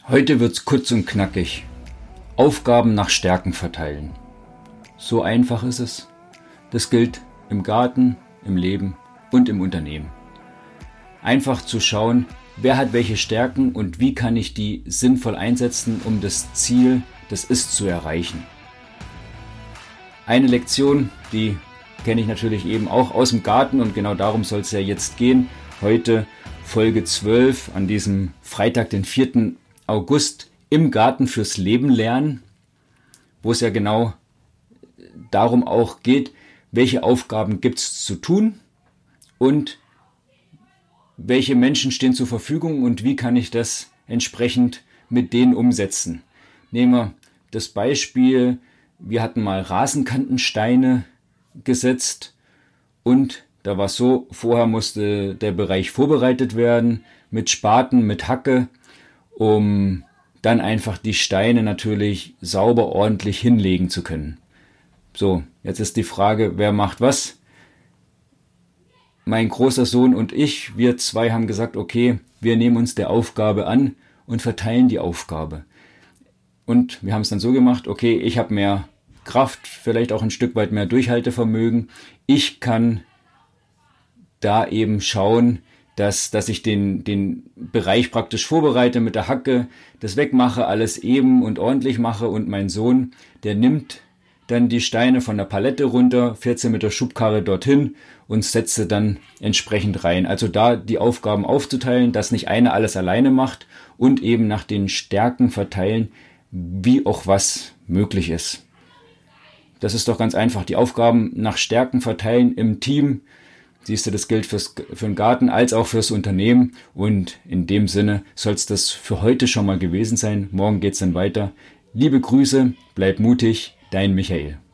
Heute wird's kurz und knackig. Aufgaben nach Stärken verteilen. So einfach ist es. Das gilt im Garten, im Leben und im Unternehmen. Einfach zu schauen, wer hat welche Stärken und wie kann ich die sinnvoll einsetzen, um das Ziel, das Ist, zu erreichen. Eine Lektion, die kenne ich natürlich eben auch aus dem Garten und genau darum soll es ja jetzt gehen. Heute Folge 12 an diesem Freitag, den 4. August, im Garten fürs Leben lernen, wo es ja genau darum auch geht, welche Aufgaben gibt es zu tun und welche Menschen stehen zur Verfügung und wie kann ich das entsprechend mit denen umsetzen. Nehmen wir das Beispiel, wir hatten mal Rasenkantensteine gesetzt und da war es so, vorher musste der Bereich vorbereitet werden mit Spaten, mit Hacke, um dann einfach die Steine natürlich sauber, ordentlich hinlegen zu können. So, jetzt ist die Frage, wer macht was? Mein großer Sohn und ich, wir zwei haben gesagt, okay, wir nehmen uns der Aufgabe an und verteilen die Aufgabe. Und wir haben es dann so gemacht, okay, ich habe mehr Kraft, vielleicht auch ein Stück weit mehr Durchhaltevermögen. Ich kann da eben schauen, dass ich den Bereich praktisch vorbereite mit der Hacke, das wegmache, alles eben und ordentlich mache und mein Sohn, der nimmt dann die Steine von der Palette runter, fährt sie mit der Schubkarre dorthin und setzt sie dann entsprechend rein. Also da die Aufgaben aufzuteilen, dass nicht einer alles alleine macht und eben nach den Stärken verteilen, wie auch was möglich ist. Das ist doch ganz einfach, die Aufgaben nach Stärken verteilen im Team. Siehst du, das gilt für den Garten als auch fürs Unternehmen und in dem Sinne soll es das für heute schon mal gewesen sein. Morgen geht's dann weiter. Liebe Grüße, bleib mutig, dein Michael.